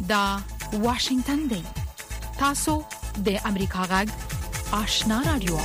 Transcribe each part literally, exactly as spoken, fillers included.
دا واشنگتن دی. تاسو د امریکا غږ آشنا رادیو.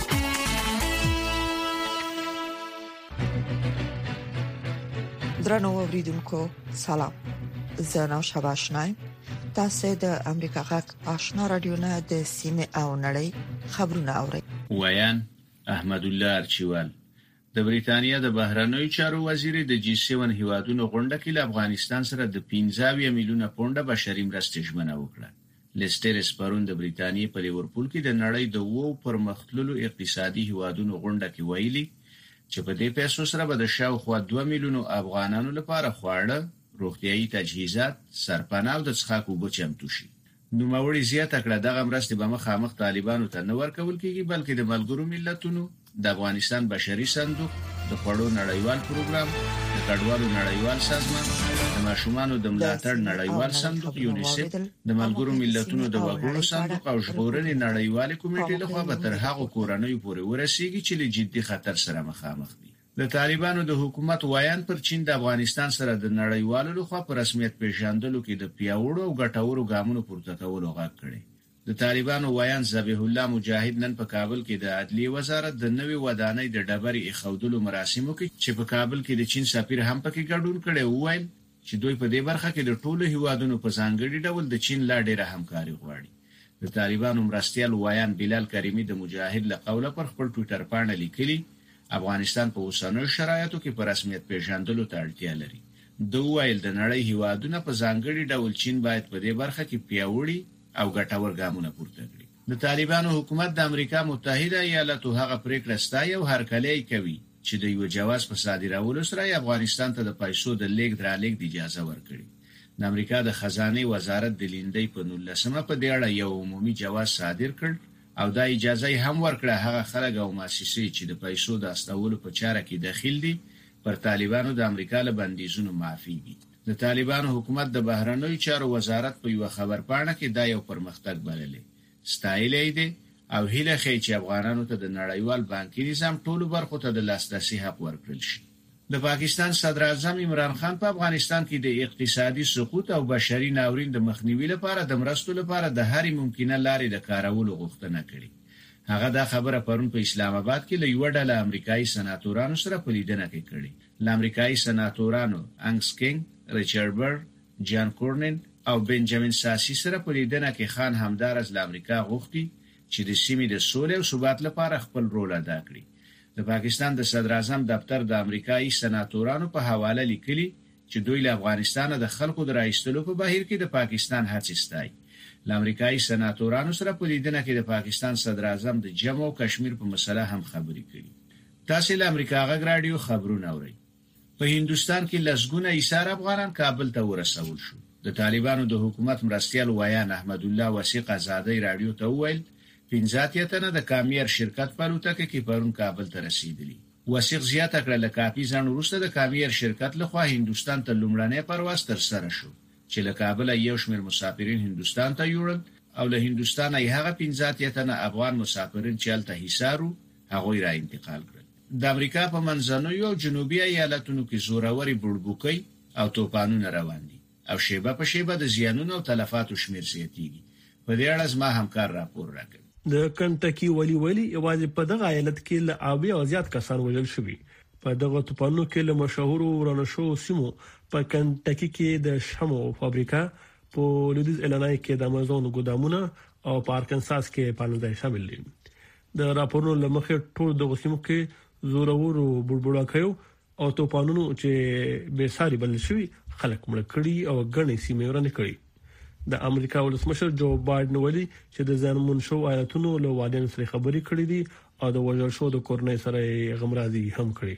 درنو اوریدونکو سلام. زه نو شباشنایم. تاسو د امریکا غږ آشنا رادیو نه د سیمه او نړۍ خبرونه اورئ. ویان احمد الله ارچیوال د بریتانیا د بهرنیو چارو وزیر د جی سیون هیوادونو غونډه کې له افغانستان سره د پنځه میلیونه پونډه بشري مرستې ژمنه وکړه. لیستر اسپرون د بریتانیا په لیورپول کې د نړۍ د وو پرمختللو اقتصادي هیوادونو غونډه کې ویلي چې په دې پیسو سره به د شاوخوا دوه میلیونو افغانانو لپاره خواړه، روغتیايي تجهیزات، سرپناه او د څښاک اوبه چمتو شي. نو موري زیاته کړه دغه مرستې به مخامخ طالبانو ته نه ورکول کیږي بلکې د ملګرو ملتونو، د افغانستان بشري صندوق، د خوړو نړیوال پروګرام، د کډوالو نړیوال سازمان، د ماشومانو د ملاتړ نړیوال صندوق یونیسف، د ملګرو ملتونو د وګړو صندوق او ژغورنې نړیوال کمیټې لخوا به تر هغه کورنۍ پورې ورسیږي چې له جدي خطر سره مخامخ دي. د طالبانو د حکومت وایان پر چین د افغانستان سره د نړیوالو لخوا په رسمیت پیژندلو کې د پیاوړو او ګټورو ګامونو پورته کولو غږ کړی. د طالبانو وایان ذبیح الله مجاهد نن په کابل کې د عدلیه وزارت د نوې ودانۍ د ډبرې ایښودلو مراسمو کې چې په کابل کې د چین سفیر هم پکې ګډون کړي وویل چې دوی په دې برخه کې د ټولو هیوادونو په ځانګړي ډول د چین لا ډېره همکاري غواړي. د طالبانو مرستیال وایان بلال کریمی د مجاهد له قوله پر خپل ټویټر باندې لیکلي افغانستان په اوسنیو شرایطو کې په رسمیت پیژندلو ته اړتیا لري. دوی ویل د نړۍ هیوادونه په ځانګړي ډول چین باید په دې برخه کې پیاوړي او ګټور ګامونه پورته کړي. د طالبانو حکومت د امریکا متحده ایالاتو هغه پریکړه ستایي او هرکلی کوي چې د یو جواز په صادرولو سره افغانستان ته د پیسو د لیږد رالېږد اجازه ورکړي. د امریکا د خزانه وزارت د لیندۍ په نولسمه په دې اړه یو عمومي جواز صادر کړ او دا اجازه هم ورکړه هغه خلک او مؤسسې چې د پیسو د استولو په چاره کې دخیل دي پر طالبانو د امریکا له بندیزونو معافي دي. د طالبانو حکومت د بهرنیو چارو وزارت په یو خبرپاڼه کې دا یو پرمختګ بللی ستایلی دی او هیله کوي چې افغانانو ته د نړیوال بانکي نظام ټولو برخو ته د لاسرسي حق ورکړل شي. د پاکستان صدر اعظم عمران خان په افغانستان کې د اقتصادي سقوط او بشري ناورین د مخنیوي لپاره د مرستو لپاره د هرې ممکنه لارې د کارولو غوښتنه کړې. هغه دا خبره پرون په اسلام آباد کې له یو ډله امریکایي سناتورانو سره په لیدنه کې کړې. ل امریکایي سناتورانو انګس کینګ، ریچارډ بر، جان کورنن او بنجامین ساسی سره په لیدنه کې خان همدارز له امریکا غوښتي چې د سیمې د سولې او ثبات لپاره خپل رول ادا کړي. د پاکستان د صدر اعظم دفتر د امریکایي سناتورانو په حواله لیکلي چې دوی له افغانستان د خلکو د راایستلو په بهیر کې د پاکستان هڅې ستایي. ل امریکایي سناتورانو سره په لیدنه کې د پاکستان صدر اعظم د جموں او کشمیر په مسله هم خبرې کړي. تاسو له امریکا غږ رادیو خبرونه اورئ. په هندستان کې لسګونه ایثار افغانان کابل ته ورسول شو. د طالبانو د حکومت مرستیال وایان احمد الله وثیق آزادۍ رادیو ته وویل پنځه اتیا تنه د کامیار شرکت په الوتکه کې پرون کابل ته رسیدلی. وثیق زیاته کړه له کافي ځان وروسته د کامیار شرکت لخوا هندستان ته لومړنی پرواز تر سره شو چې له کابل یو شمېر مسافرین هندستان ته یوړل او له هندستان یې هغه پنځه اتیا تنه افغان مسافرین چې هلته حصارو هغوی را انتقال کړل. د امریکا په منځنوي او جنوبي ایالتونو کې زوروري بوړبوکۍ او توپانونه روان دي او شیبه په شیبه د زیانونو او تلفاتو شمیر زیاتېږي. په دې اړه زما همکار راپور راکړي. د کنټکی ولی ولی یوازې په دغه ایالت کې له اویا او زیات کسان وژل شوي. په دغه توپانونو کې له مشهور ورانشو سیمو په کنټکی کې د شمو فابریکا، په لویدیز ایلانای کې د امازون ګودامونه او په ارکنساس کې پانځه شامل دي. د راپورونو لمخې ټول دغه سیمو کې زورورو بوړبوړاکیو او توپانونو چې به ساري بل شوي خلک مړ کړي او غني سیمې ورانې کړي. د امریکا ولسمشر جو بایدن ویلي چې د ځانمون شو آیتونو له وادي سره خبرې کړې دي او د وژل شو د کورنۍ سره غمرازي هم کړې.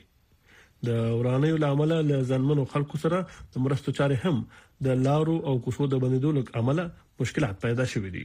د ورانیو لامل له ځانمنو خلکو سره د مرستو چارې هم د لارو او کوڅو د بندیدو له امله مشکلات پیدا شوې دي.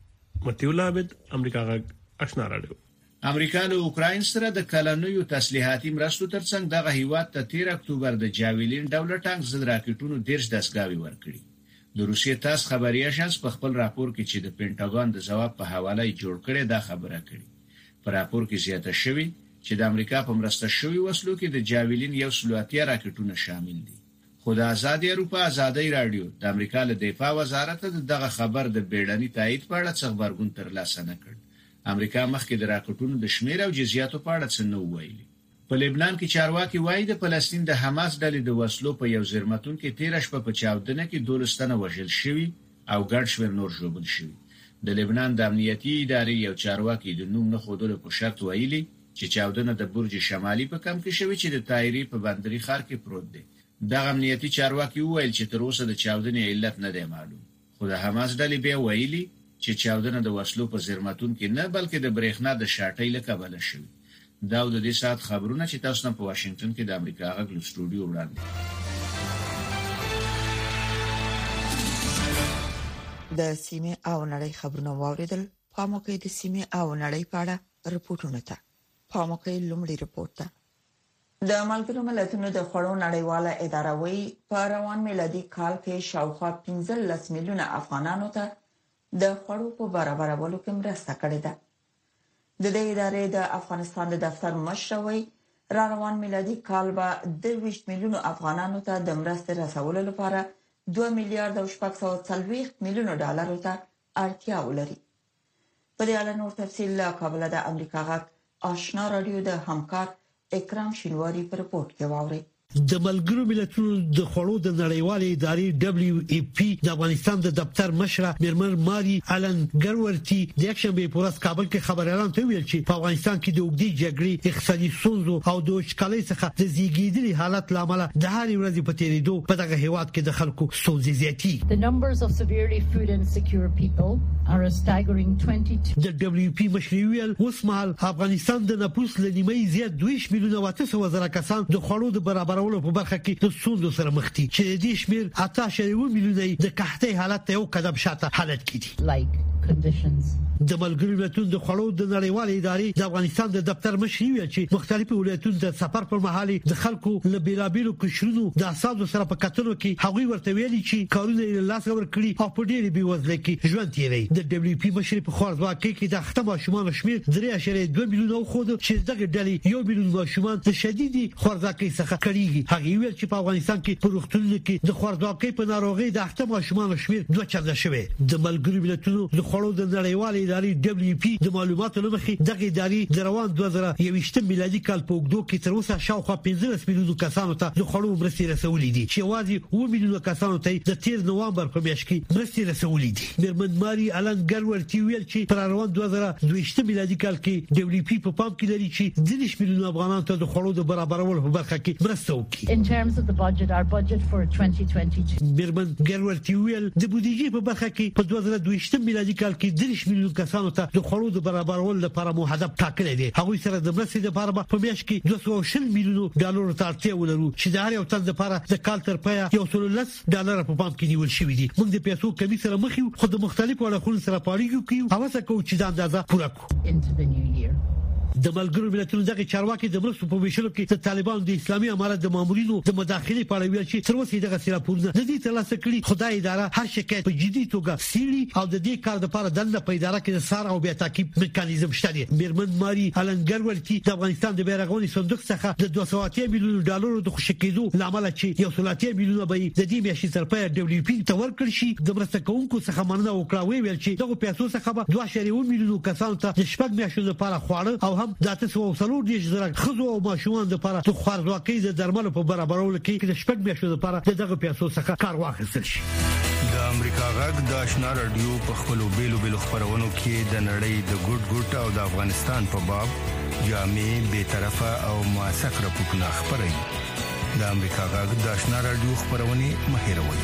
متیو لابد، امریکا غږ آشنا رادیو. امریکا له اوکراین سره د کلنویو تسلیحاتي مرستو ترڅنګ دغه هیواد ته تیر اکتوبر د جاویلین ډول ټانک ضد راکټونو ډیرش دستګاوي ورکړي. د روسیې تاس خبري اژانس په خپل راپور کې چې د پینټاګون د جواب په حواله جوړ کړي دا خبره کړي. په راپور کې زیاته شوی چې د امریکا په مرسته شوی وسلو کې د جاویلین یو سلواتیا راکټونه شامل دي. خو د آزادي اروپا آزادي رادیو د امریکا له دفاع وزارت دغه خبر د بیړني تایید په اړه څه خبرګون ترلاسه نه کړ. امریکا مخکې د راکټونو د شمیر او جزئیاتو په اړه څه نه ویلي. په لبنان کې چارواکي وایي د فلسطین د حماس ډلې د وسلو په یو زرمتون کې تیر شپه په چاودنه کې دولستانه وژل شوی او ګډ شمیر نور ژوبل شوی. د لبنان د امنیتي ادارې یو چارواکي د نوم نه خودلو په شرط ویلي چې چاودنه د برج شمالي په کم کې شوی چې د تایری په بندري ښار کې پروت دی. د امنیتي چارواکي ویل چې تر اوسه د چاودنې علت نه دی معلوم. خو د حماس ډلې به ویلي چې چاودنه د وسلو په زرمتون کې نه بلکې د برېښنا د شاټۍ له کبله شوی. دا د دې سات خبرونه چې تاسو په واشنگټن کې د امریکا غږ له سټوډیو وړاندې. د سیمه او نړۍ خبرونه واوریدل. پاموکې د سیمه او نړۍ په اړه رپورټونه ته. پاموکې لومړی رپورټ ده. د ملګرو ملتونو د خړو نړیواله اداره وی په روان میلادي کال کې شاوخوا پنځلس میلیونه افغانانو ته د خړو په برابرولو کې مرسته کړې ده. د دې ادارې د افغانستان د دفتر مشروي را روان میلادي کال به دوه میلیونه افغانانو ته د مرستې رسولو لپاره دوه میلیارډ او شپږ سوه څلوېښت میلیونه ډالرو ته اړتیا ولري. په دې اړه نور تفصیل له کابل د امریکا غږ آشنا رادیو د همکار اکرام شینواری پر رپورت کې واوري. د ملګرو ملتونو د خړو د نړیوالې ادارې دبليو ای پی د افغانستان د دفتر مشره مرمر ماري الن ګرورتي د یکشنبه په ورځ کابل کې خبريالانو ته ویل چې په افغانستان کې د اوږدې جګړې اقتصادي ستونزو او د وچکالۍ څخه د زیږیدلي حالت لامل د هر ورځې په تیریدو په دغه هیواد کې د خلکو ستونزې زیاتې. The numbers of severely food insecure people are a staggering twenty-two. د دبليو ای پی مشري ویل اوس مهال افغانستان د نفوس لنیمه زیات دوه میلیونه واته سوه زره کسان د خړو د برابر ولو په برخه کې د ستونزو سره مخ دي چې د دې شمیر اته اعشاریه میلیونه د قحطۍ حالت ته یو قدم شاته حالت کړي. Like conditions. د ملګرو ملتونو د خړو د نړیوالې ادارې د افغانستان د دفتر مشري ویل چې مختلفو ولایتونو د سفر پر مهال د خلکو له بیلابیلو قشرونو د اساسو سره په کتنو کې هغوی ورته ویلي چې کارونه یې لاس ور کړی او په ډېرې بېوزلۍ کې ژوند تیری. د دبليو پی مشري په خوارځواکۍ کې د اخته ماشومان شمیر درې اعشاریه دوه میلیونه خو د چې دغه ډلې یو میلیون ماشومان د شدیدي خوارځواکۍ څخه کړيږي. هغه ویل چې په افغانستان کې په روغتونونو کې د خوارځواکۍ په ناروغي د اخته ماشومان شمیر دوه چنده شوی. د ملګرو ملتونو د خړو د نړیوالې ادارې دبليو پی د معلوماتو لمخې دغه ادارې د روان دوه زره یوویشت میلادي کال په اوږدو کې تر اوسه شاوخوا پنځلس میلیونه کسانو ته د خړو مرستې رسولې دي چې یوازې اووه میلیونه کسانو ته د تیر نوامبر په میاشت کې مرستې رسولې دي. مرمن ماري الن ګرورتي ویل چې پر روان دوه زره دوه میلادي کال کې دبليو پی په پام کې لري چې دېرش میلیونه افغانانو ته د خړو د برابرولو په برخه کې مرسته وکړي. In terms of the budget, our budget for twenty twenty-two. مرمن ګرورتي ویل د بودیجې په برخه کې په دوه زره دوه میلادي کال کې دېرش میلیونه کسانو ته د خړو د برابرولو لپاره مو هدف ټاکلی دی. هغه سره د مرستې لپاره په میاشت کې دوه سوه شل میلیونه ډالر ته اړتیا ولرو چې د هر یو تن لپاره د کال تر پایه یو سل لس ډالر په پام کې نیول شوی دی. موږ د پیسو کمی سره مخ یو خو د مختلفو اړخونو سره پاړیږو کیو هغه څه کوو چې دا اندازه پوره کړو. Into the new year. د ملګرو ملتونو دغه چارواکي د مرستو په ویشلو کې د طالبانو د اسلامي امارت د مامورینو د مداخلې په اړه ویل چې تر اوسه دغه سراپورونه د دې ترلاسه کړي. خدای اداره هر شکایت په جدي توګه سیلي او د دې کار لپاره دنده په اداره کې د سار او بیا تعقیب میکانیزم شته دی. میرمن ماري الن ګرورتي د افغانستان د بیرغونی صندوق څخه د دوه سوه اتیا میلیونه ډالرو د خوشکېدو لامل چې یو سل اتیا میلیونه به د دې میاشتې تر پایه دبليو پی ته ورکړل شي د مرسته کوونکو څخه مننه وکړه. ویل چې دغه پیسو څخه به دوه اعشاریه میلیونه کسانو ته د شپږ میاشتو لپاره خواړه او هم د تاسو څلور دیش زره خزو او ماشومان لپاره د خوارځواکۍ د درملو په برابرولو کې د شپږ میاشتو لپاره دغه پیسو څخه کار واخیستل شي. د امریکا غږ د آشنا رادیو په خپلو بیلو بیلو خبرونو کې د نړۍ د ګډ ګډ او د افغانستان په باب جامع به طرفه او موثق راپورونه خبري. د امریکا غږ د آشنا رادیو خبرونه مهیروي.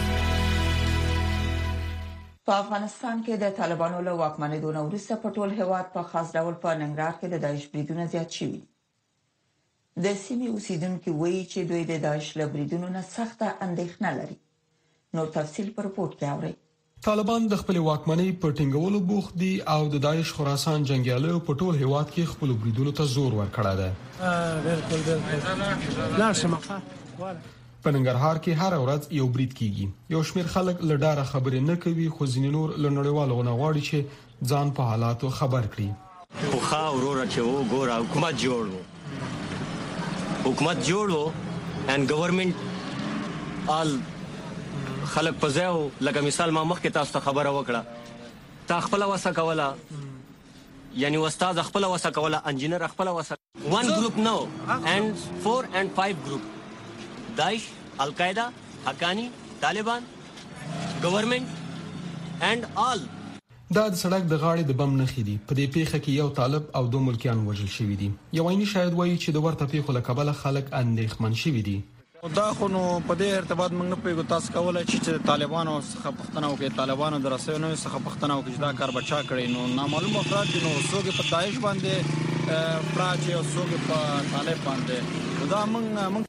په افغانستان کې د طالبانو له واکمنېدو وروسته په ټول هیواد په خاص ډول په ننګرهار کې د داعش بریدونه زیات شوي. د سیمې اوسیدونکو وایي چې دوی د داعش له بریدونو نه سخته اندېښنه لري. نور تفصیل په رپورت کې اورئ. طالبان د خپل واکمنۍ په ټینګولو بوخت دي او د داعش خراسان جنگیالو په ټول هیواد کې خپل بریدونو ته زور ورکړی دی. بالکل بالکل لاشمخه په ننګرهار کې هر ورځ یو برید کیږي. یو شمېر خلک له ډاره خبرې نه کوي خو ځینې نور له نړیوالو نه غواړي چې ځان په حالاتو خبر کړي. خو خا وروره چې وګوره حکومت جوړ وو حکومت جوړ وو and government آل خلک په ځای لکه مثال ما مخکې تاسو ته خبره وکړه تا خپل وسه کوله یعنی استاد خپل وسه کوله انجینر خپل وسه one group now and four and five group Daesh Al-Qaeda Haqqani Taliban government and all دا د سړک د غاړې د بم نخې دي په دې پیښه کې یو طالب او دوه ملکیان وژل شوي دي یو عیني شاهد وایي چې د ورته پیښو له کبله خلک اندېښمن شوي دي دا خو نو په دې ارتباط موږ نه پیګو تاسو کولای چې طالبانو څخه پښتنه وکړي طالبانو درسه نو څخه پښتنه وکړي دا کار بچا کړي نو نامعلوم افراد دي نو څوک په داعش باندې پراچ او څوک په طالب باندې دا موږ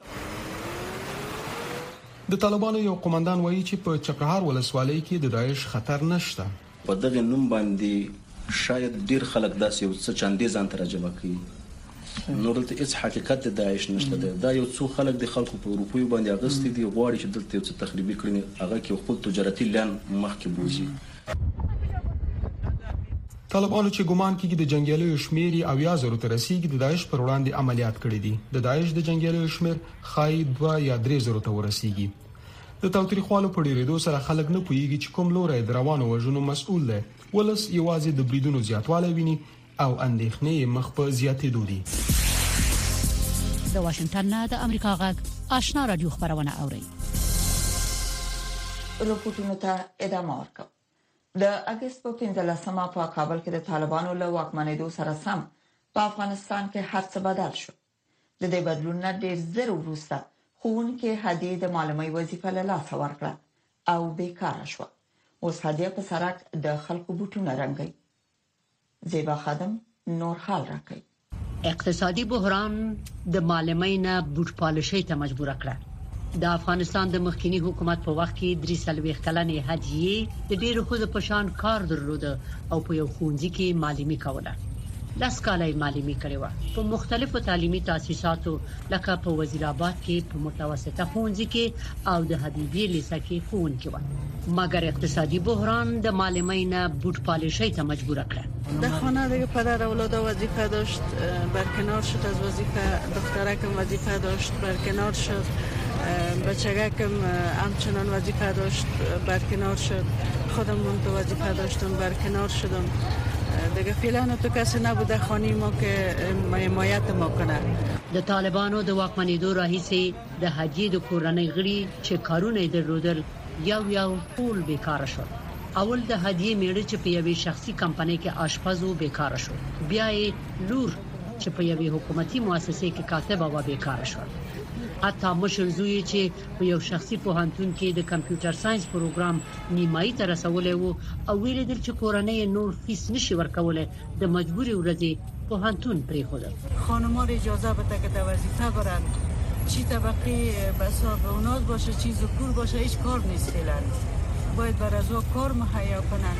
د طالبانو یو قومندان وایي چې په چپرهار ولسوالۍ کې د داعش خطر نشته په دغه نوم باندې شاید ډیر خلک داسې یو څه چاندې ځان ترجمه کوي نو دلته هیڅ حقیقت د داعش نشته دا یو څو خلک د خلکو په روپیو باندې اغستې دي غواړي چې دلته یو څه تخریبي کړي هغه کې خپل تجارتي لان مخکې بوزي طالبانو چې ګومان کوي د جنگیالیو شمیر او یا زرو تر رسیدي د داعش پر وړاندې عملیات کړي دي د داعش د جنگیالیو شمیر خای دوه یا درې زرو ته ورسیږي د تاوتریخوالو په ډیرېدو سره خلک نه پوهیږي چې کوم لوري د روانو وژنو مسؤل دی ولس یوازې د بریدونو زیاتوالی ویني او اندېښنې مخ په زیاتېدو دي د واشنگټن نه د امریکا غږ آشنا رادیو خبرونه اوري رپورټونو ته ادامه ورکوم د اگست په پنځلسمه په کابل کې د طالبانو له واکمنېدو سره سم په افغانستان کې هر څه بدل شو د دې بدلون نه ډېر زر وروسته ښوونکي هدیه د معلمۍ وظیفه له لاسه ورکړه او بیکاره شو اوس هدیه په سرک د خلکو بوټونه رنګي زیبا خادم نور حال راکړي اقتصادي بحران د معلمۍ نه بوټ پالشۍ ته مجبور کړ د افغانستان د مخکنی حکومت په وخت کې درې سلويخ کلنې هدیه د ډیرو خو په شان کار درلود او په یو ښوونځي کې معلمي کوله لاس کالای معلمي کړې و په مختلفو تعلیمي تاسیساتو لکه په وزیر آباد کې په متوسطه ښوونځي کې او د حبیبي لیسه کې ښوونکې و مګر اقتصادي بحران د معلمۍ نه بوټ پالشۍ ته مجبور کړ در خانه دیگه پدر اولاد وظیفه داشت برکنار شد از وظیفه دخترکم وظیفه داشت برکنار شد بچگکم همچنان وظیفه داشت برکنار شد خودم تو وظیفه داشتم برکنار شدم دیگه فعلا تو کسی نبوده خانی ما که حمایت ما کنه د طالبانو د واکمنېدو راهیسې د هدیې د کورنۍ غړي چې کارونه درلودل یو یو ټول بیکاره شول اول د هدیې میړه چې په یوې شخصي کمپنۍ کې آشپز و بیکاره شو بیا یې لور چې په یوې حکومتي مؤسسې کې کاتب و بیکاره شو حتی مشر زوی چې په یو شخصي پوهنتون کې د کمپیوټر ساينس پروګرام نیمایي ته رسولې وو او ویل دل چې کورنۍ نور فیس نشي ورکوله د مجبوري ورځې پوهنتون پرې خوده خانم‌ها اجازه بده که د وظیفه برن چی طبقه بساب اوناز باشه چی ذکور باشه هیچ کار نیست فعلا باید بر از کار مهیا کنن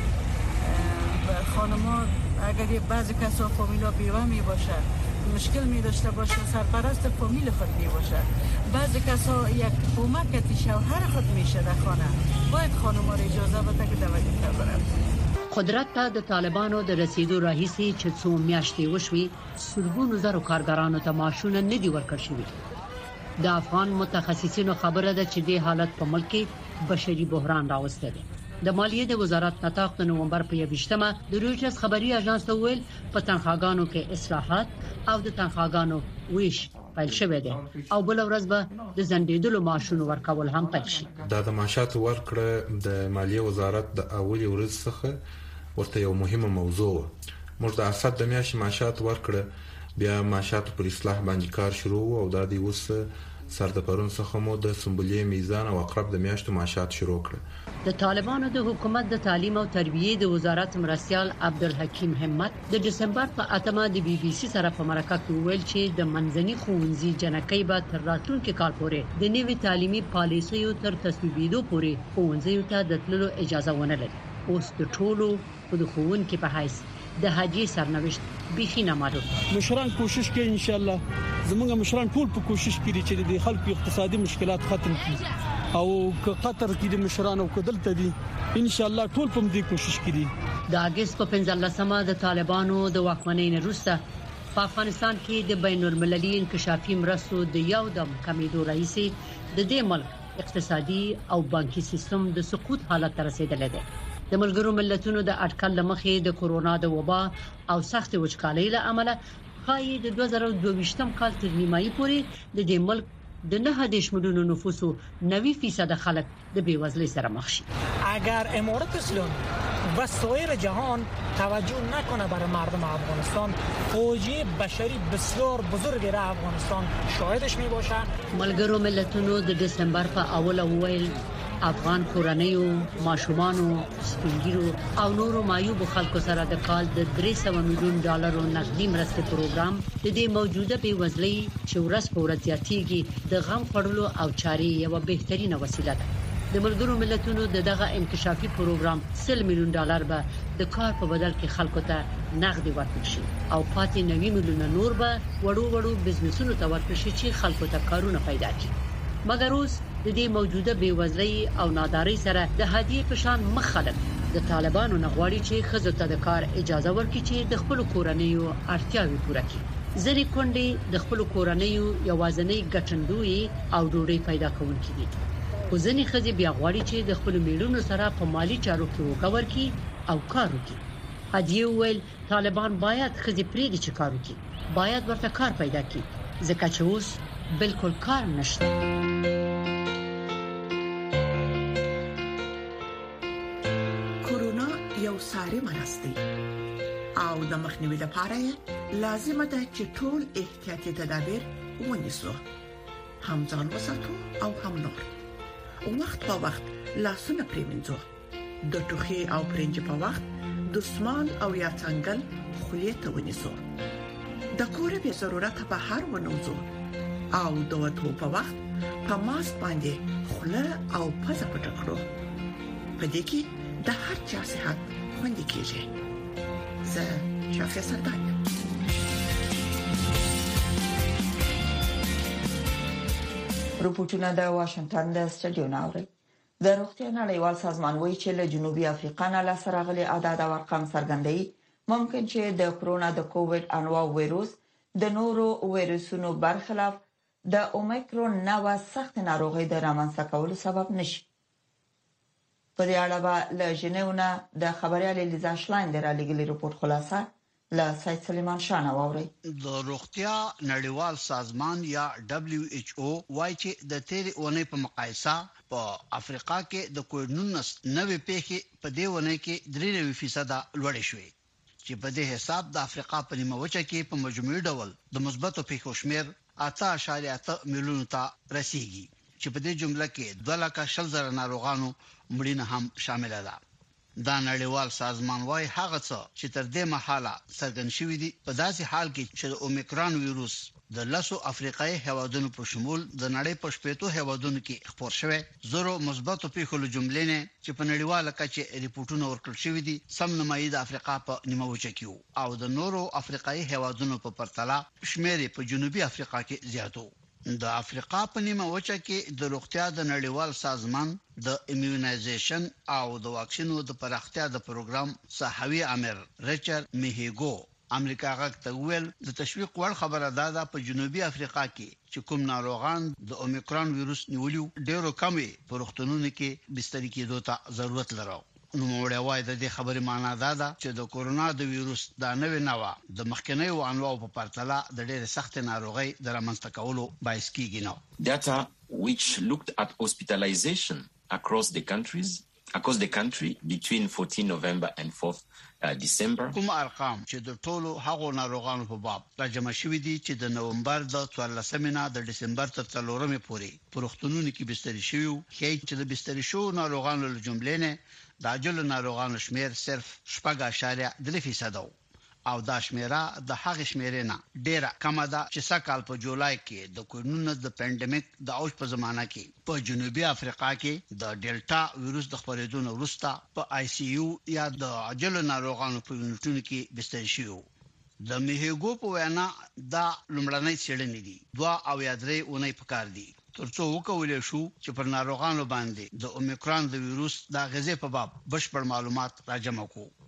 خانم‌ها اگر بعضی کسا فامیلا بیوه می باشه مشکل می داشته باشه سرپرست فامیل خود می باشه بعضی کسا یک کمک شوهر خود میشه در خانه باید خانم‌ها اجازه بده که د وظیفه برن قدرت ته د طالبانو د رسیدو راهیسي چې څو میاشتې وشوي سلګونو زره کارګرانو ته معاشونه نه دي ورکړل شوي د افغان متخصصینو خبره ده چې د حالت په ملک کې بشري بحران راوسته دی د مالیې د وزارت نطاق د نومبر په یویشتمه د رویټرز خبري اژانس ته ویل په تنخواګانو کې اصلاحات او د تنخواګانو ویش پیل شوی دی او بل ورځ به د زندیدلو معاشونو ورکول هم پیل شي دا د معاشات ورکړه د مالیې وزارت د اولي ورځ څخه ورته یو مهمه موضوع و موږ د اسد د میاشتې معاشات ورکړه بیا معاشات پر اصلاح باندې کار شروع او دا د اوس سر د پرون څخه مو د سمبولي میزان او اقرب د میاشتو معاشات شروع کړ د طالبانو د حکومت د تعلیم او تربیه د وزارت مرستيال عبدالحکیم همت د دسمبر په اتمه د بي بي سي سره په مرکه کې ویل چې د منځني ښوونځي جنکۍ به تر راتلونکي کال پورې د نوي تعلیمي پالیسیو تر تصویبېدو پورې ښوونځیو ته د تللو اجازه ونه لري اوس د ټولو د ښوونکو په حیث د حاجی سرنوشت بيخي نه معلوم مشران کوشش کوي ان شاء الله زموږ مشران ټول په کوشش کوي چې د خلکو اقتصادي مشکلات ختم کړي او که قطر کې د مشران او کدلته دي ان شاء الله ټول په دې کوشش کوي د اگست په پنځلسمه د طالبانو د واکمنۍ وروسته په افغانستان کې د بین المللي انکشافي مرستو د یو دم کمیدو رئیس د دې ملک اقتصادي او بانکي سیستم د سقوط حالت ته رسیدلی دی. د ملګرو ملتونو د اټکل لمخې د کورونا د وبا او سخت وچکالۍ له امله خای د دوه زره دوه ویشتم کال تر نیمایي پورې د دې ملک د نه دیش میلیون نفوسو نوي فیصد خلک د بیوزلۍ سره مخ شي. اگر امارات اسلامی و سایر جهان توجه نکنه برای مردم افغانستان، فوجی بشری بسیار بزرگی را افغانستان شاهدش می باشه. ملګرو ملتونو د دسمبر په اوله ویل افغان کورنیو، ماشومانو، سپینګیرو او نورو مایوب خلکو سره د کال د درې سوه میلیون ډالرو نقدي مرستې پروګرام د دې موجوده بیوزلۍ چې ورځ په ورځ زیاتېږي د غم خړلو او چارې یو بهترینه وسیله ده. د ملګرو ملتونو د دغه انکشافي پروګرام سل میلیون ډالر به د کار په بدل کې خلکو ته نقدي ورکړي شي او پاتې نوي میلیون نور به وړو وړو بزنسونو ته ورکړي شي چې خلکو ته کارونه پیدا کړي. مګر اوس د دې موجوده بیوزلۍ او نادارۍ سره د هدیه په شان مخ خلک د طالبانو نغواړي چې خزو ته د کار اجازه ورکړي چې د خپل کورنیو اړتیاوې پوره کړي. ځینې کونډې د خپل کورنیو یوازینۍ ګټندوی او ډوډۍ پیدا کوونکې دي. خو ځینې ښځې بیا غواړي چې د خپل میړونو سره په مالی چارو کې وکړ کړي او کار وکړي. هدیه ویل طالبان باید ښځې پرېږدي چې کار وکړي، باید ورته کار پیدا کړي ځکه چې اوس بالکل کار نشته. کورونا یو ساري مرض دی او د مخنیوي لپاره لازم ده چې ټول احتیاطي تدابیر ونیسو، هم ځان وساتو او هم نور. وخت په وخت لاسونه پریمنځو، د ټوخي او پرنج په وخت دستمال او یا څنګل خولې ته ونیسو، د کور به ضرورت په هر ونوزو او د وټو په وخت په ماسک باندې خوله او پزه پټ کړو. په دې کې د هر چا صحت خوندي کیږي. زه شافیا سردار رپورټونه د واشنگټن د سټډیو ناوړي. د روغتیا نړیوال سازمان وایي چې له جنوبي افریقا نه لاسته راغلي اعداد او ارقام څرګندوي ممکن چې د کرونا د کووډ انواع وایروس د نورو وایروسونو برخلاف د اومیکرون نوې سخت ناروغي د رامنځته کولو سبب نشي. په دې اړه به له ژنیو نه د خبريال لیزا شلاین درالېږلي رپورت خلاصه له سید سلیمان شاه نواوري. د روغتیا نړیوال سازمان یا دبليو ایچ او وايي چې د تیرې اونۍ په مقایسه په افریقا کې د کووډ نولس نوې پیښې په دې اونۍ کې درې نوي فیصد لوړې شوې چې په دې حساب د افریقا په نیمه وچه کې په مجموعي ډول د مثبتو پیښو شمېر اته اعشاریه اته میلیون ته رسیدي چې په دې جمله کې دوه لکه شل زره ناروغانو مړینه هم شامل ده. دا نړیوال سازمان وايي هغه څه چې تر دې مهاله څرګند شوی دي په داسې حال کې چې د اومیکرون وایروس د لاسو افریقایي هیوادونو په شمول د نړۍ په شپږو هیوادونو کې خپور شوی زورو مثبتو پیښو له جملې نه چې په نړیواله کچه ریپورتونه ورکړل شوی دي سم نمایي د افریقا په نیمه وچه کې او د نورو افریقایي هیوادونو په پرتله شمېر په جنوبي افریقا کې زیاتو. د افریقا په نیمه وچه کې د روغتیا د نړیوال سازمان د ایمیونایزیشن او د واکسینو د پراختیا د پروګرام صحوي امر ریچارډ میهیګو امریکا غږ ته ویل د تشویق وړ خبره ده په جنوبي افریقا کې چې کوم ناروغان د اومیکرون وایروس نیولیو ډیرو کمې په روغتونونو کې بستر کېدو ته ضرورت لري. نو موږ وایو د دې خبرې معنی دا ده چې د کورونا د وایروس د نوې نوع د مخکنیو انواعو په پرتله د ډېر سخت ناروغي د رامنځته کولو باعث کیږي. نو data which looked at hospitalization across the countries across the country between fourteenth November and fourth December. کوم ارقام چې د ټولو هغو ناروغانو په باب راجمع شوي دي چې د نومبر د څوارلسمې نه د دسمبر تر څلورمې پورې پروختونونو کې بستر شوي هي چې د بستر شو ناروغانو له جملې نه د عاجل ناروغانو شمیر صرف شپږ اعشاریه درې فیصد او دا شمیره د هغه شمیرې نه ډیره کمه ده چې سکهال په جولای کې د کورونا د پاندیمیک د اوج په زمانہ کې په جنوبي افریقا کې د ډیلټا وایروس د خپرېدو وروسته په آی سی یو یا د عاجل ناروغانو په یونټونو کې بستر شوی. د میهیګو په وینا دا لومړنۍ څېړنې دي دوه او یا درې اونۍ پکار دي ترڅو وکولای شو چې پر ناروغانو باندې د اومیکرون د وایروس د غذې په باب بشپړ معلومات راجمع کړو.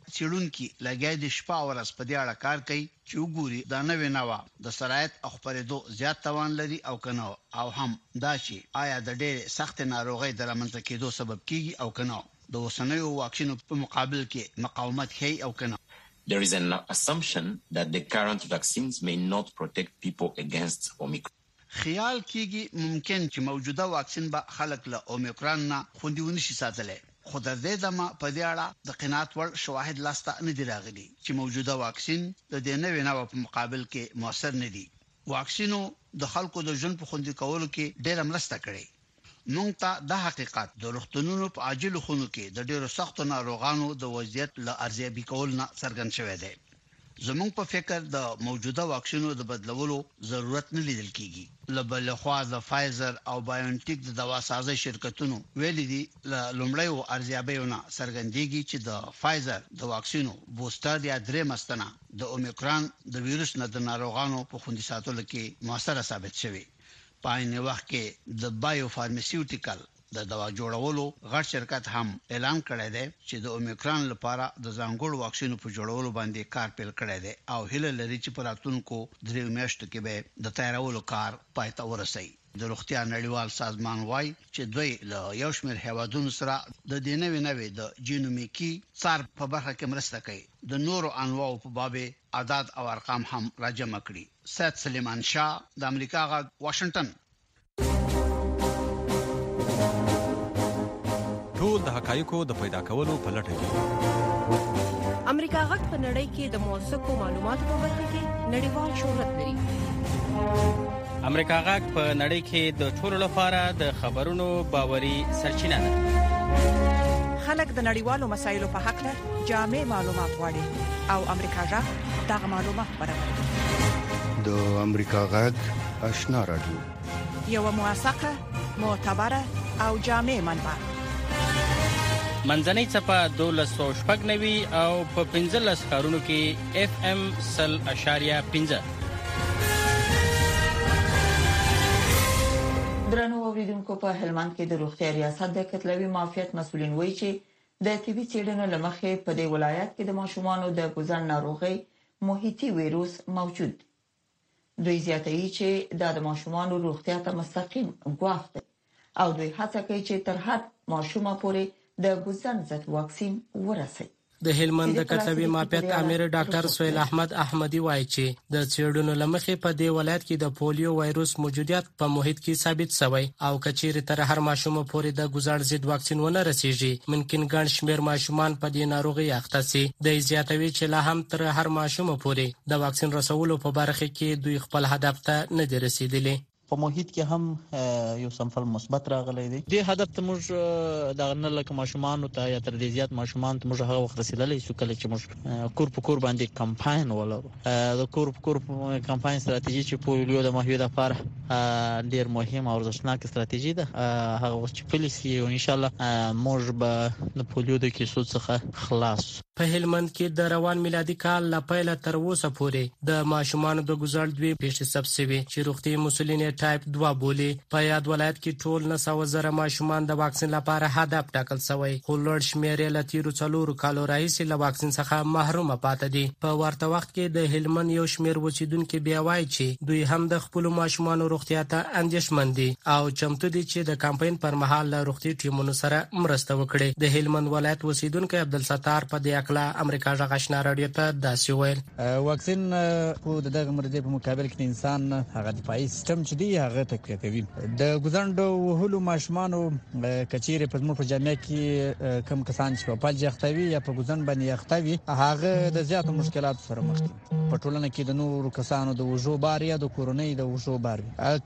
چیرونکو لګای د شپه ورځ په دې اړه کار کوي چې وګوري دا نوې نوا د سرایت او خبرېدو زیات توان لري او کنه او هم دا چې آیا د ډېر سخت ناروغي د رامنځته کېدو سبب کیږي او کنه د اوسنیو واکسینو په مقابل کې مقاومت کوي او کنه. There is an assumption that the current vaccines may not protect people against Omicron. خیال کیږي ممکن چې موجوده واکسین به خلک له اومیکرون نه خوندي شي ساتلای. خو د دې دمه په دې اړه د قناعت وړ شواهد لاسته نه دی راغلي چې موجوده واکسین د دې نوې نوو په مقابل کې موثر نه دي. واکسینو د خلکو د ژوند په خوندي کولو کې ډېر مرسته کړې. موږ ته د حقیقت د روغتونونو په عاجل خونو کې د ډېرو سختو ناروغانو د وضعیت له ارزیابي کول نه څرګند شوی دی. زموږ په فکر د موجوده واکسینو د بدلولو ضرورت نه لیدل کیږي. لبل خو د فایزر او بایونټیک د دوا سازي شرکتونو ویلي دي ل لومړیو ارزیابیونه څرګندېږي چې د فایزر د واکسینو بوستر یا درې مستنه د اومیکرون د وایرس نه د ناروغانو په خوندي ساتلو کې موثر ثابت شوی. په عین وخت کې د بایو فارماسیوټیکل د دوا جوړولو غټ شرکت هم اعلان کړی دی چې د اومیکرون لپاره د ځانګړو واکسینو په جوړولو باندې کار پیل کړی دی او هیله لري چې په راتلونکو درې میاشتو کې به د تیارولو کار پای ته ورسوي. د روغتیا نړیوال سازمان وايي چې دوی له یو شمېر هیوادونو سره د دې نوې نوې د جینومیکي څار په برخه کې مرسته کوي. د نورو انواعو په باب اعداد او ارقام هم راجمع کړي. سید سلیمان شاه د امریکا غږ واشنگټن. ټول د حقایقو د پیدا کولو په لټه کې امریکا غږ په نړۍ کې د موثقو معلوماتو په برخه کې نړیوال شهرت لري. امریکا غږ په نړۍ کې د ټولو لپاره د خبرونو باوري سرچینه ده. خلک د نړیوالو مسایلو په حق له جامع معلومات غواړي او امریکا غږ دغه معلومات برابروي. د امریکا غږ آشنا رادیو یو موثقه معتبره او جامع منبع. منځنۍ صفه دولس سو شپږ نوي او په پنځلس ښارونو کې اف ام سل اشاریه پنځه. درنو اوریدونکو په هلمند کې د روغتیا ریاست د کتلوي معافیت مسولین وایي چې د طبي څېړنو لمخې په دې ولایت کې د ماشومانو د ګوزن ناروغي محیطي وایروس موجود. دوی زیاتوي چې دا د ماشومانو روغتیا ته مستقیم ګواښ دی او دوی هڅه کوي چې تر هر ماشومه پورې د ګوزن ضد واکسین ورسي. د هلمند د کتلوي معافیت امیر ډاکټر سهیل احمد احمدی وایي چې د څېړنو لمخې په دې ولایت کې د پولیو وایروس موجودیت په محیط کې ثابت شوی او کچېر تر هر ماشوم پورې د ګوزن ضد واکسین ونه رسیږي ممکن ګڼ شمیر ماشومان په دې ناروغي اخته شي. د زیاتوي چې لا هم تر هر ماشوم پورې د واکسین رسولو په برخه کې دوی خپل هدف ته نه دي رسیدلي. په محیط کې هم یو سمفل مثبت راغلی دی. د هدف ته موږ د نه لکه ماشومان ته یا تر دې زیات ماشومان ته موږ هغه وخت رسیدلی شو کله چې موږ کور په کور باندې کمپاین ولرو. د کور په کور کمپاین ستراتیژي چې پولیو د مخنیوي لپاره ډیر مهم او ارزښتناک ستراتیژي ده هغه وخت چې پولیسي او ان شاء الله موږ به د پولیو د کیسو څخه خلاص. په هلمند کې د روان میلادي کال لا پیله تر اوسه پورې د ماشومان د ګزړ دوی پیښې ثبت شوي چې روغتي مسولین ټایپ دوه بولي. په یاد ولایت کې ټول نه سو زره ماشومان د واکسین لپاره هدف ټاکل شوی خو لوړ شمیر له تیرو څلورو کالو راهیسې له واکسین څخه محروم پاتې دي. په ورته وخت کې د هلمند یو شمیر اوسیدونکو بیا وایي چې دوی هم د خپل ماشومان روغتیا ته اندېښمن دي او چمتو دي چې د کمپاین پر مهال له روغتي ټیمونو سره مرسته وکړي. د هلمند ولایت اوسیدونکو عبدالستار په دې اکلا امریکا غږ آشنا رادیو ته داسې ویل واکسین په دغه مرض په مقابل کې انسان هغه دفاعي سیستم چې دی هغه تقویه کوي. د ګوزنډو وهلو ماشومانو کچېره په زموږ په جامعه کې کم کسان چې په پالج اختوي یا په ګوزن باندې اختوي هغه د زیاتو مشکلاتو سره مخ دي. په ټولنه کې د نورو کسانو د وژو بار یا د کورونی د وژو بار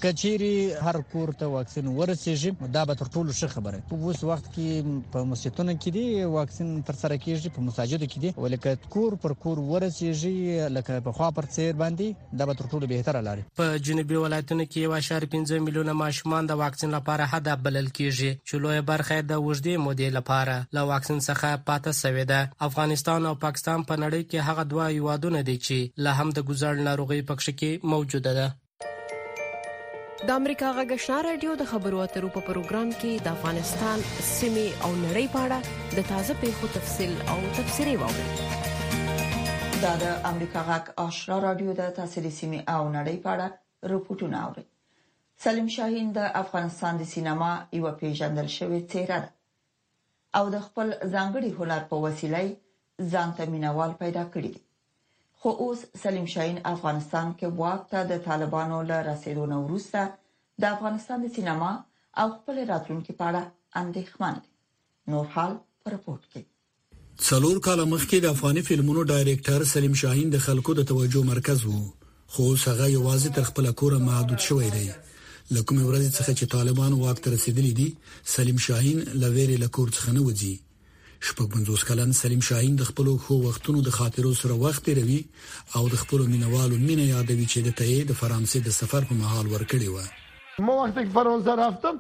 کچېره هر کور ته واکسین ورسیږي دا به تر ټولو ښه خبره. په اوس وخت کې په مسجدونو کې دی واکسین تر سره کېږي په مساجدو کې دی ولکه کور پر کور ورسیږي لکه په خوا پر څیر باندې دا به تر ټولو بهتره لاري. په جنوبي ولایتونو کې یو اشاریه پنځه میلیونه ماشومان د واکسین لپاره هدف بلل کیږي چې لوی برخه د وژدې مودې لپاره له واکسین څخه پاتې شوې ده. افغانستان او پاکستان په نړۍ کې هغه دوه هیوادونه دي چې له هم د ګوزړ ناروغي پکښ کې موجوده ده. د امریکا غږ آشنا رادیو د خبرو اترو په پروګرام کې د افغانستان سیمې او نړۍ په اړه د تازه پیښو تفصیل او تفسیري واورئ. دا د امریکا غږ آشنا رادیو د تاسیسي سیمې او نړۍ په اړه رپورټونه اوري. سلیم شاهین د افغانستان د سینما یو پیژندل شوی څیره ده او د خپل ځانګړي هنر په وسیله ځان ته مینوال پیدا کړی دی. خو اوس سلیم شاهین افغانستان کې واک ته د طالبانو له رسیدو نه وروسته د افغانستان د سینما او خپل راتلونکي په اړه اندېښمن دی. نور حال په رپورت کې. څلور کاله مخکې د افغاني فلمونو ډایریکټر سلیم شاهین د خلکو د توجه مرکز وو، خو هغه یوازې تر خپل کور محدود شوی دی. لکه مې ورځ څخه چې طالبان واک ته رسیدلی دي، سلیم شاهین لویری لکور څخه نه وځي. شپږ پنځوس کلن سلیم شاهین د خپل خو وختونو د خاطرو سره وخت تیروي او د خپل مینوالو مینه یادوي چې د تایید د فرانسې د سفر په مهال ورکړی و. ما وقتی که فرانسه رفتم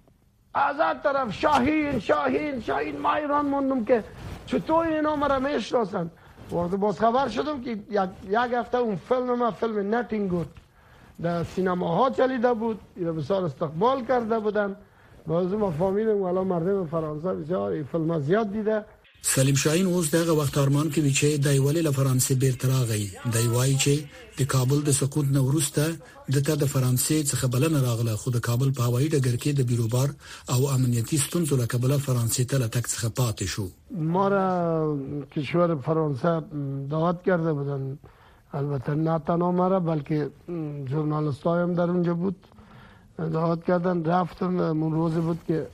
از هر طرف شاهین شاهین شاهین، ما ایران موندم که چطور اینا مرا میشناسن. وقتی باز خبر شدم که یک هفته اون فیلم ما فیلم ناتینگ گود در سینماها چلیده بود، اینا بسیار استقبال کرده بودن. بازم ما فهمیدم والا مردم فرانسه بسیار این فیلم زیاد دیده. سلیم شاهین اوس دغه وخت ارمان کوي چې د ایوالې له فرانسې بیرته راغی. د وایي چې د کابل د سقوط نه وروسته دته د فرانسې څخه بلنه راغله، خو د کابل په هوایي ډګر کې د بیروبار او امنیتي ستونزو له کبله فرانسې ته لټک څخه پاتې شو. ما را کشور فرانسه دعوت کرده بودن، البته نه تنها مرا بلکه ژورنالیست‌ها هم در اونجا بود، دعوت کردن. رفتم، اون روز بود که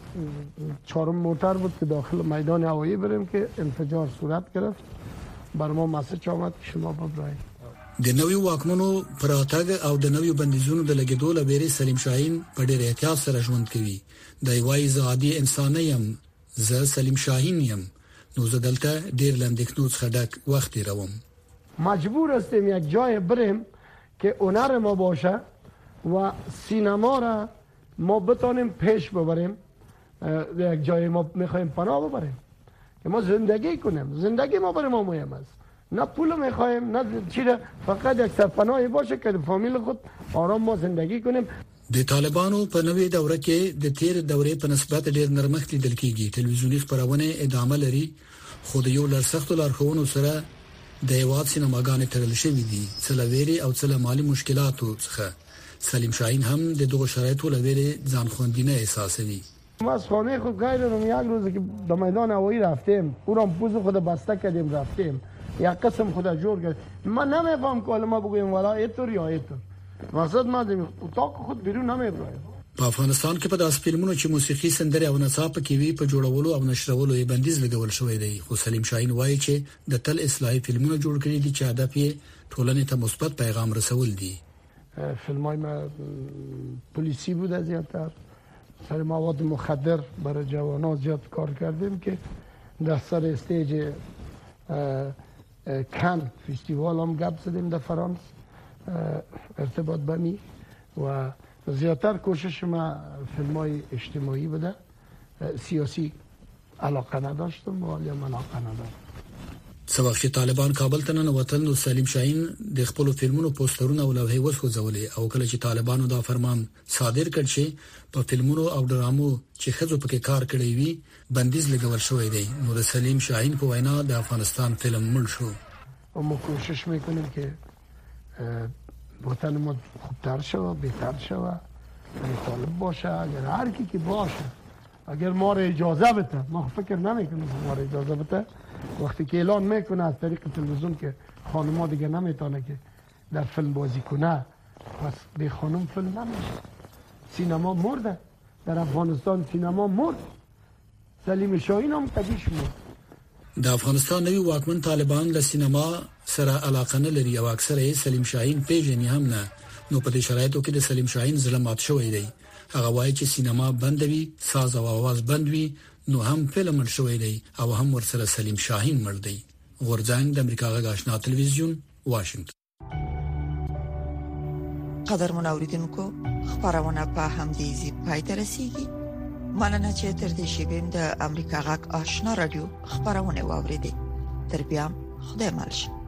چهارم موتر بود که داخل میدان هوایی بریم که انفجار صورت گرفت. بر ما مسج آمد که شما ببرید. د نویو واکمنو پراتګ او د نویو بندیزونو د لګیدو لپاره سلیم شاهین په ډېر احتیاط سره ژوند کوي. د وایي زادي انسان یم، زه سلیم شاهین یم، نو زه دلته ډېر لاندېکنو څخه ډک وخت تیروم. مجبور هستیم یک جای بریم که هنر ما باشه و سینما را ما بتانیم پیش ببریم. یک جای ما میخوایم پناه ببریم که ما زندگی کنیم. زندگی ما برای ما مهم است، نه پول میخوایم نه چیزی، فقط یک سرپناهی باشه که فامیل خود آرام ما زندگی کنیم. د طالبانو په نوې دوره کې د تیر دورې په نسبت ډېر نرمښت لیدل کېږي. ټلویزیونی خبرونه ادامه لري، خو د یو لړسختو لارښوونو سره د هیواد سینماګانې تړل شوې دي، څلويري او څل مالی مشکلاتو څخه. سلیم شاهین هم د دغه شرایطو لپاره ځان خوندینه احساسوي. ما از خانه خود غیرم یک روز که به میدان هوایی رفتیم، او را پوز خود بسته کردیم رفتیم، یک قسم خود جور کرد. من نمیفهم که ما بگویم والا ایتور یا ایتور، مقصد ما دیم اتاق خود بیرون نمیبرایم. په افغانستان کې په داس فلمونو چې موسیقي سندري او نڅا پکې وي په جوړولو او نشرولو یې بندیز لګول شوی دی. خو سلیم شاهین وایي چې د تل اصلاحي فلمونو جوړ کړي دي چې هدف یې ټولنې ته مثبت پیغام رسول دي. فیلمای ما پلیسی بوده زیادتر، سر مواد مخدر برای جوانان زیاد کار کردیم که در سر استیج کن فستیوال هم گپ زدیم در فرانس ارتباط بمی و زیادتر کوشش ما فیلمای اجتماعی بوده. سیاسی علاقه نداشتم ولی من علاقه ندارم. څو وخت طالبان کابل ته نه وتل نو سلیم شاهین د خپل فلمونو پوسټرونه او لوحې وسوځولې، او کله چې طالبانو دا فرمان صادر کړ چې په فلمونو او ډرامو چې خزو پکې کار کړی وي بندیز لګول شوی دی، نو د سلیم شاهین په وینا د افغانستان فلم مړ شو. ما کوشش میکنیم که وطن ما خوبتر شوه، بهتر شوه، طالب باشه، اگر هر کی که باشه، اگر ما را اجازه بده. ما فکر نمیکنیم ما را اجازه بده. وقتی که اعلان میکنه از طریق تلویزیون که خانم‌ها دیگه نمیتونه که در فیلم بازی کنه، پس به خانم فیلم نمیشه. سینما مرده در افغانستان، سینما مرد. سلیم شاهین هم قدیش مرد. د افغانستان نوی واکمن طالبان له سینما سره علاقه نه لري او اکثره سلیم شاهین پیژني هم نه. نو په دې شرایطو کې د سلیم شاهین ظلمات شوی دی. هغه وایي چې سینما بندوي، ساز او आवाज بندوي، نو هم فلم شوی دی او هم ورسره سلیم شاهین مړ دی. غورځنګ د امریکا غږ آشنا تلویزیون، واشنگټن. قدر منوریدونکو خبرونه په همدې ځای پای ته رسیدي. مننه چې تر دې شیبې د امریکا غږ آشنا رادیو خبرونه واوریدي. تر بیا خدای مالشه.